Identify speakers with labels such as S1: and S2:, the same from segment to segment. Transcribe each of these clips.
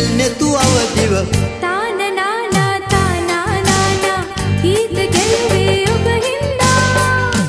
S1: නිල්නෙතු අවදිව
S2: තාන නානා තානා නානා ගීත ගැයුවේ ඔබ හින්දා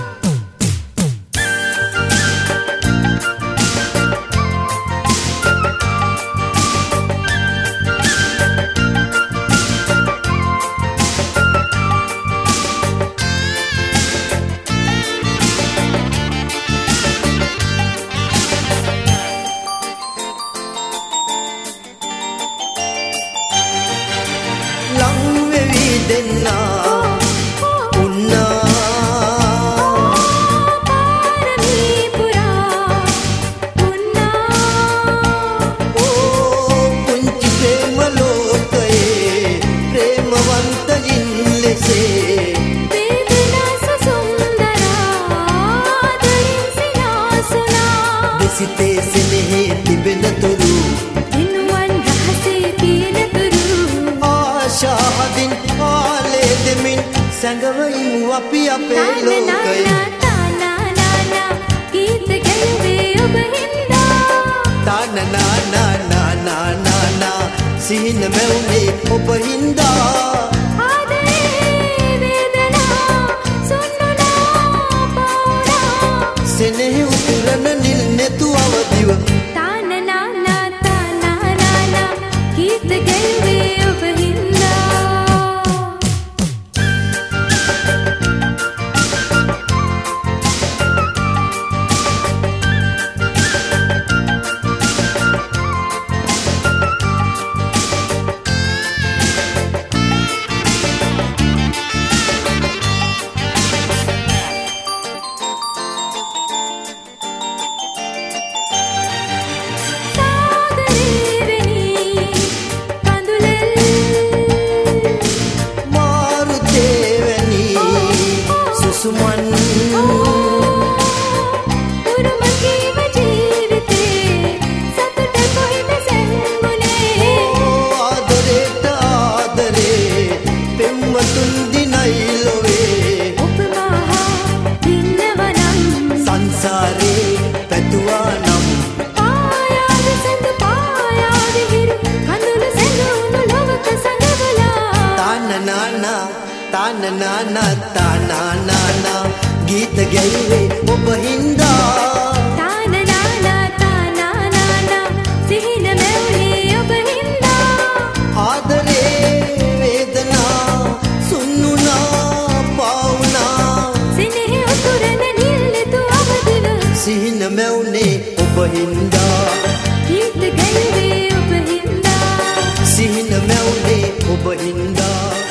S1: සිතේ සෙනෙහි තිබෙන තුරු
S2: දිනුවන් රහසේ තියෙන තුරු
S1: ආශාවෙන් ආලේ දෙමින් සැඟවෙමු අපි අපේ ලෝකය
S2: තානා නානා ගීත ගැයුවේ ඔබ හින්දා
S1: තාන නානා නානා නානා සිහින මැවුනේ ඔබ හින්දා සෙනෙහි උතුරන නිල්නෙතු අවදිව
S2: තාන නානා තානා නානා ගීත ගැයුවේ ඔබ හින්දා
S1: සුමන්
S2: උරුමකීව ජීවිතේ සතුට කොහෙද සැඟුනේ
S1: ආදරේට ආදරේ පෙම්වතුන් දිනයි ලොවේ
S2: ඔබ මහා දින්නවනම්
S1: සංසාරේ පැතුවා නම්
S2: පායාද සඳ පායාද හිරු කඳුළු සැඟුණු ලොවක සඟවලා
S1: තාන නානා තාන නානා තානා නානා ගීත ගැයුවේ ඔබ හින්දා
S2: තාන නානා තානා නානා සිහින මැවුනේ ඔබ හින්දා
S1: ආදරේ වේදනා සුන්නුනා පාවුනා
S2: සෙනෙහි උතුරන නිල්නෙතු අවදිව
S1: සිහින මැවුනේ ඔබ හින්දා
S2: ගීත ගැයුවේ ඔබ හින්දා
S1: සිහින මැවුනේ ඔබ හින්දා